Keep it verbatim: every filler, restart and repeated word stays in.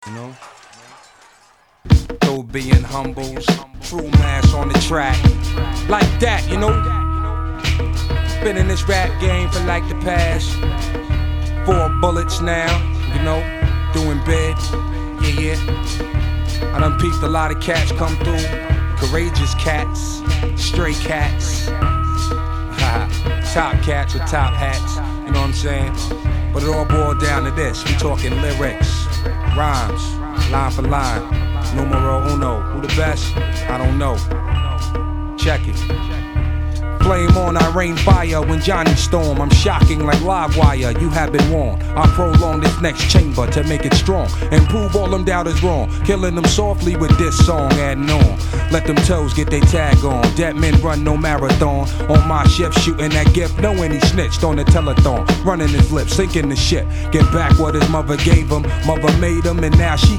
You know? Though being humbles, true mass on the track. Like that, you know? Been in this rap game for like the past four bullets now, you know? Doing big, yeah, yeah. I done peeped a lot of cats come through. Courageous cats, stray cats, top cats with top hats, you know what I'm saying? But it all boiled down to this. We talking lyrics, rhymes, line for line. Numero uno. Who the best? I don't know. Check it. Flame on, I rain fire when Johnny storm. I'm shocking like live wire, you have been warned. I prolong this next chamber to make it strong and prove all them doubters wrong. Killing them softly with this song, adding on. Let them toes get they tag on. Dead men run no marathon. On my ship shooting that gift, knowing he snitched on the telethon. Running his lips, sinking the ship. Get back what his mother gave him. Mother made him and now she